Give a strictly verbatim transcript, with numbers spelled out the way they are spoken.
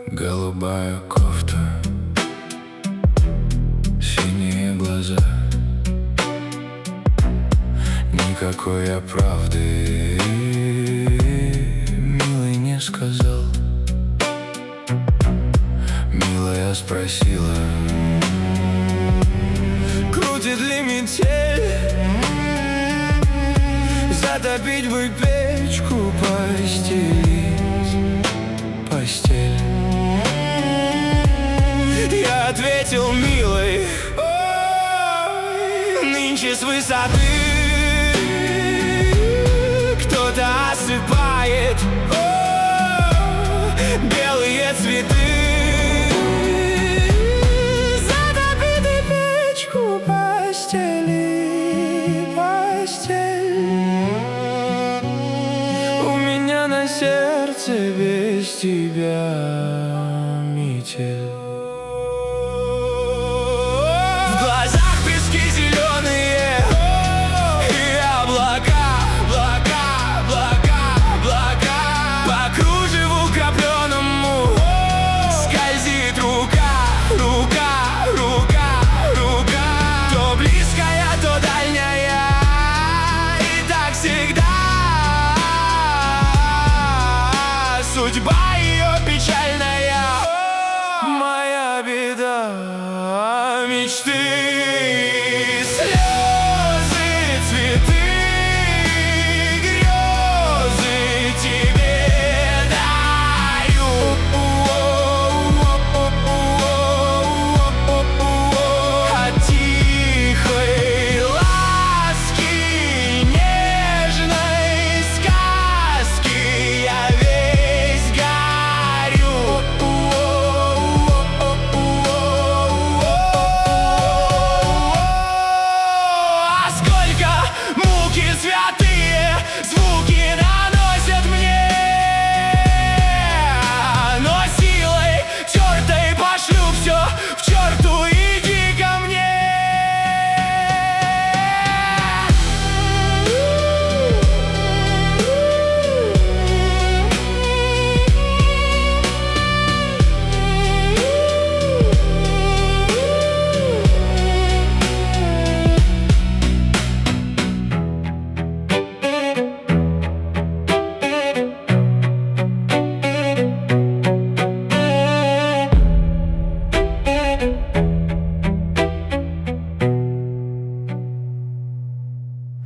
Голубая кофта, синие глаза. Никакой я правды, милый, не сказал. Милая спросила: крутит ли метель? Затопить бы печку, постелить постель. Я ответил: милый, ой, нынче с высоты кто-то осыпает, о, белые цветы. Затопи ты печку, постели постель. У меня на сердце без тебя метель. В глазах пески зеленые и облака, облака, облака, облака. По кружеву крапленому скользит рука, рука, рука, рука. То близкая, то дальняя, и так всегда. Судьба